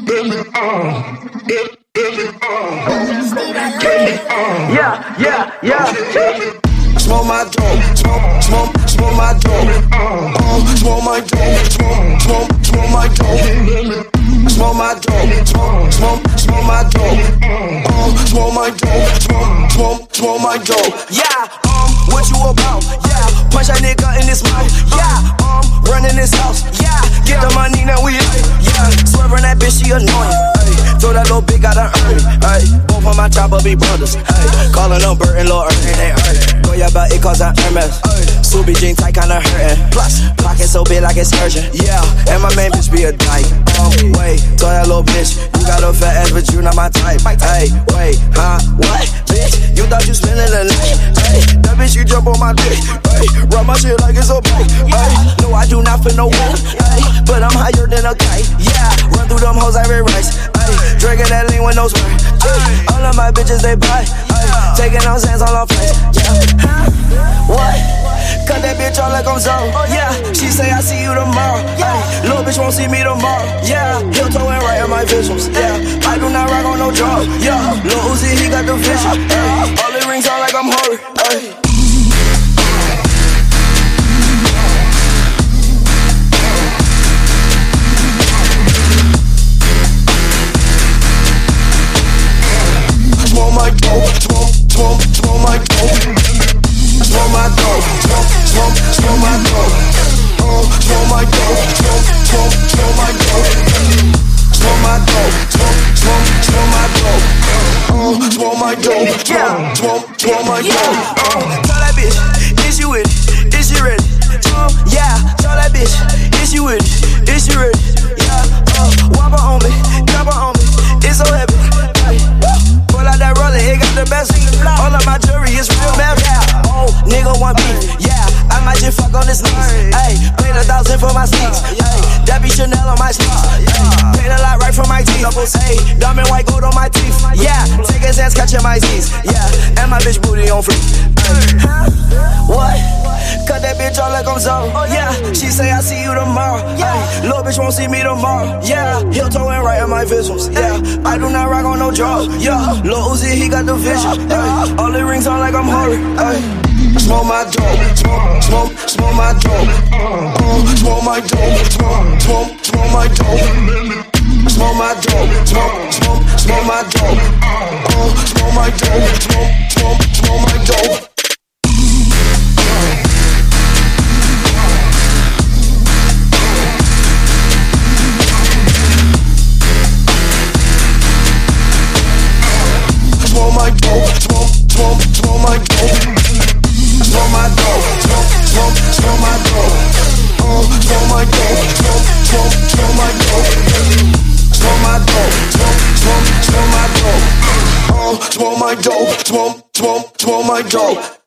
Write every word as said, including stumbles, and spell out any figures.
Yeah, yeah, yeah. Smoke my dope, smoke, smoke, smoke my dope. Uh, smoke my dope, smoke, smoke, smoke my dope. Smoke my dope, smoke, smoke, smoke my dope. Uh, smoke my dope, smoke, smoke, smoke my dope. Yeah, um, what you about? Yeah, punch that nigga in his mouth. Yeah, um, running this house. Yeah, get the money now we lit. Yeah, swerving that bitch, she annoying. Ay, throw that little big, gotta earn it. Ay, both on my chopper be brothers. Ay, calling them Bert and Lil Ernie, they earn it. Go yeah, but it cause I'm Hermes. Subi jean tight, kinda hurting. Plus, pocket so big like it's urgent. Yeah, and my main bitch be a dyke. Um, wait, throw that little bitch. You got a fat ass, but you not my type. Hey, wait, huh? What? Bitch, you thought you spending the night? Hey, that bitch you jump on my dick. Hey, run my shit like it's a bike. Hey, no, I do not feel no way. Hey, but I'm higher than a kite. Yeah, run through them hoes every rice. Hey, drinking that lean with no spray. Hey, all of my bitches they buy. Hey, taking those hands all off face. Yeah, huh? What? Cut that bitch off like I'm Zorro. Yeah, she say I see you tomorrow. Ay, little bitch won't see me tomorrow. Yeah, heel toe and right in my visuals. Yeah, I do not rock on no drugs. Yeah, Lil Uzi he got the vision. Ay, all the rings on like I'm horrid. Ay. Smoke my dope, smoke, smoke, smoke my dope. Smoke my dope, smoke, smoke, smoke my dope. Uh, smoke my dope, smoke, smoke, smoke my dope. Smoke my dope, smoke, smoke, smoke my dope. Uh, smoke my dope, smoke, smoke, smoke my dope. Uh, tell that bitch, is you with it? Is she ready? Uh, yeah, tell that bitch, is you with it? Is she ready? Yeah, uh, whopper on me, chopper on me, it's so heavy. Pull out that roller, it got the best seat. All of my jewelry is real bad. Yeah, oh, nigga want beef. Yeah, I might just fuck on his knees. Ayy, paid a thousand for my sneaks. Ayy, that be Chanel on my sneaks. Ayy, paid a lot right for my teeth. Ayy, diamond white gold on my teeth. Yeah, take his ass catching my Z's. Yeah, and my bitch booty on free. Ayy, huh? What? Cut that bitch off like I'm Zorro. Yeah, she say I see you tomorrow. Ayy, little bitch won't see me tomorrow. Yeah, heel toe and right in my visuals. Yeah, I do not rock on no drugs. Yeah, Lil Uzi he got the vision. Ay, all the rings on like I'm horrid. Ay. Smoke my dope, smoke, smoke, smoke my dope. Uh, smoke my dope, smoke, smoke, smoke my dope. Smoke my dope, smoke, smoke, smoke my dope. Uh, smoke my dope, smoke, smoke, smoke my dope. Smoke my dope, smoke, smoke, smoke my dope. Smoke my dope, smoke, smoke, smoke my dope. Uh, smoke my dope, smoke, smoke, smoke my dope. Smoke my dope, smoke, smoke, smoke my dope. Uh, smoke my dope, smoke, smoke, smoke my dope.